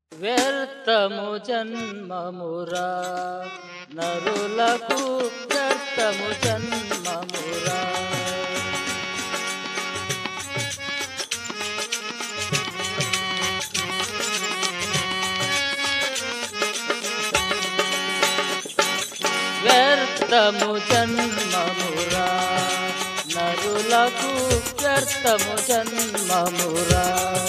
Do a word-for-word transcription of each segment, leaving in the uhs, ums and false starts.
వ్యర్థము జన్మమురా నరులకు వ్యర్థము జన్మమురా. వ్యర్థము జన్మమురా నరులకు వ్యర్థము జన్మమురా.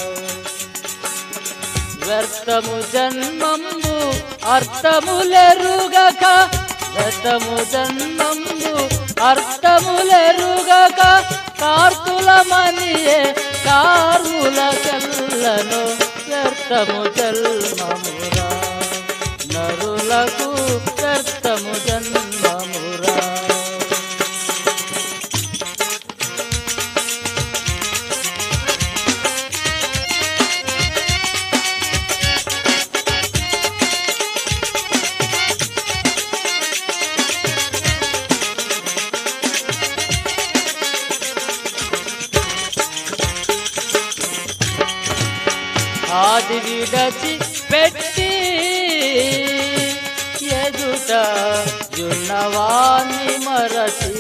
వ్యర్థము జన్మంబు అర్థములెరుగక వ్యర్థము జన్మంబు అర్థములెరుగక కార్తులమనియే కార్ములకెల్లను వ్యర్థము జన్మమురా నరులకు వ్యర్థము జన్మమురా. ఆది విడచి పెట్టి ఎదుట యున్నవాన్ని మరచి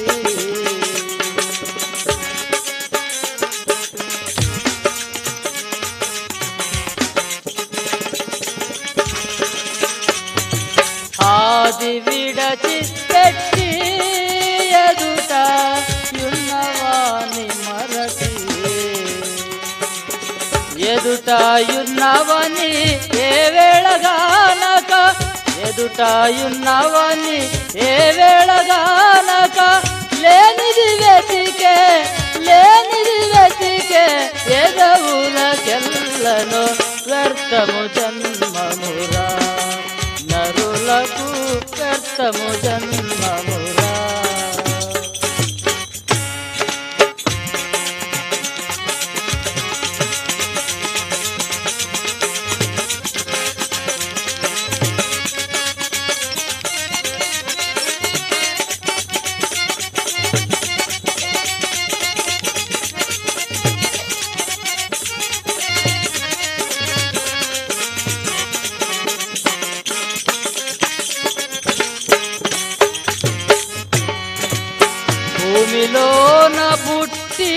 ఆది విడచి పెట్టి ఎదుట యున్నవాన్ని మరచి ఎదుటాయున్నవని ఏ వేళగానక ఎదుటాయున్నవని ఏ వేళగానక లేనిది వెతికే లేనిది వెతికే ఎదవులకెల్లను వ్యర్థము జన్మమురా నరులకు వ్యర్థము జన్మమురా. భూమిలోన పుట్టి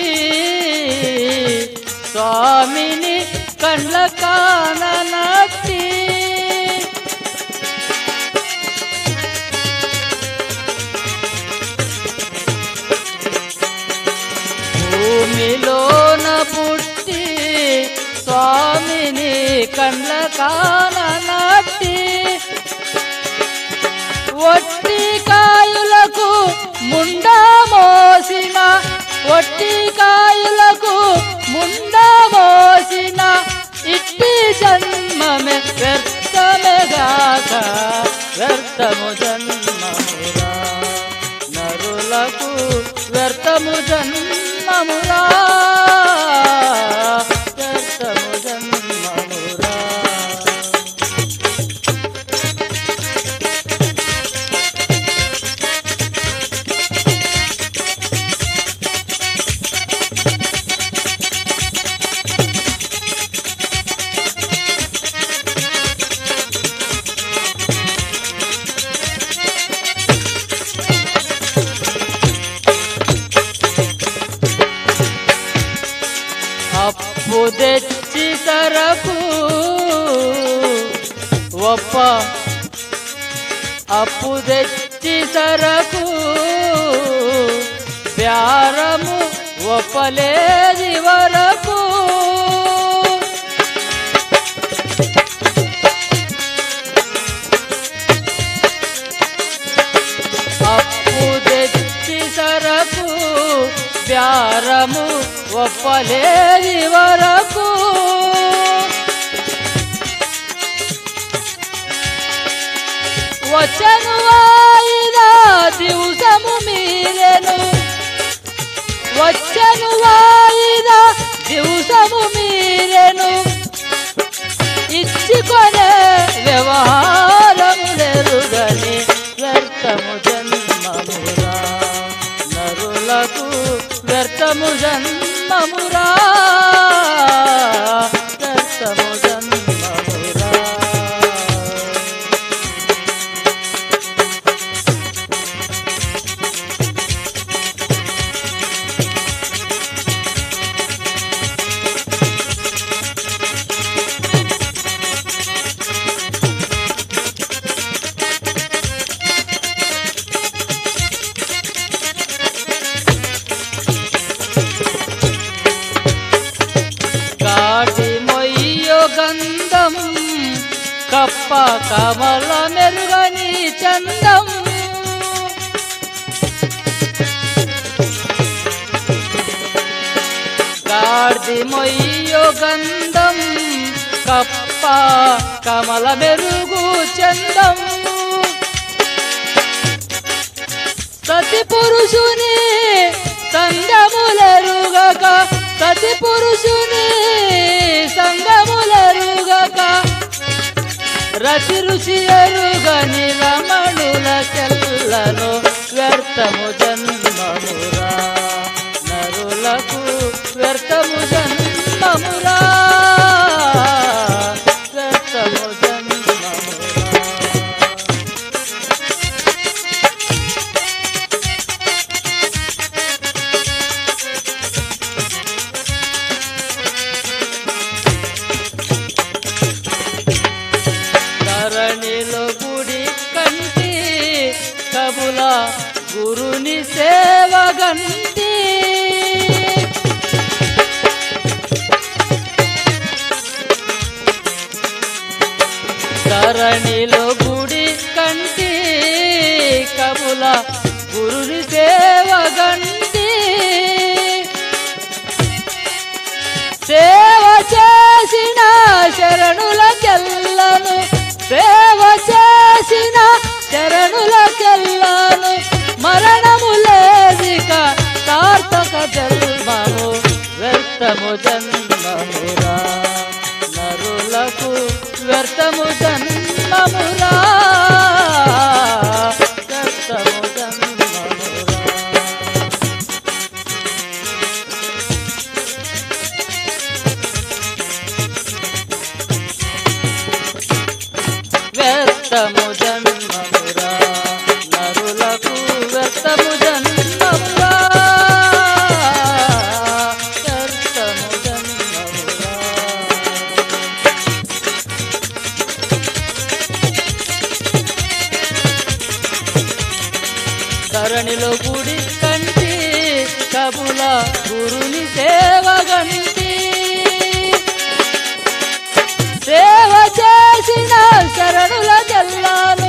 స్వామిని కండ్ల కాననట్టి భూమిలోన పుట్టి స్వామిని కండ్ల కాననట్టి ఒట్టి కాయులకు ముండా మోసిన ఒట్టి కాయులకు ముండా మోసిన ఇట్టి జన్మమే వ్యర్థమెగాక వ్యర్థము జన్మమురా నరులకు వ్యర్థము జన్మమురా వ్యర్థము జన్మమురా. అప్పు తెచ్చి సరకు ఒప్ప అప్పు తెచ్చి సరకు ప్యారము ఒప్పలేది వరకు అప్పు తెచ్చి సరకు ప్యారము ఒప్పలేది వరకు వచ్చను వాయిదా దివసము మీరెను వచ్చను వాయిదా దివసము మీరెను ఇచ్చుకొనే వ్యవహారము నెరుగని వ్యర్థము జన్మమురా నరులకు వ్యర్థము జన్మమురా వ్యర్థము జన్మమురా. కప్ప కమల మెరుగని చందం గాడిది మొయ్యో గంధం కప్ప కమల మెరుగు చందం సతి పురుషుని సంగములరుగక సతి పురుషుని సంగములరుగక రతి రుచి ఎరుగని రమణుల కెల్లను వ్యర్థము జన్మమురా నరులకు వ్యర్థము జన్మమురా వ్యర్థము జన్మమురా ధరణిలో గుడి కంటి కబుల గురుని సేవగంటి ధరణిలో గుడి కంటి కబుల గురుని సేవగంటి సేవ చేసిన శరణులకెల్లను సేవ చేసిన శరణులకెల్లను మరణము లేదిక సార్థక జన్మము వ్యర్థము జన్మమురా నరులకు వ్యర్థము జన్మమురా వ్యర్థము జన్మమురా వ్యర్థము జన్మమురా నరులకు వ్యర్థము జన్మమురా వ్యర్థము జన్మమురా ధరణిలో గుడి కంటి కబుల గురుని సేవగంటి సేవ చేసిన శరణుల జల్లాను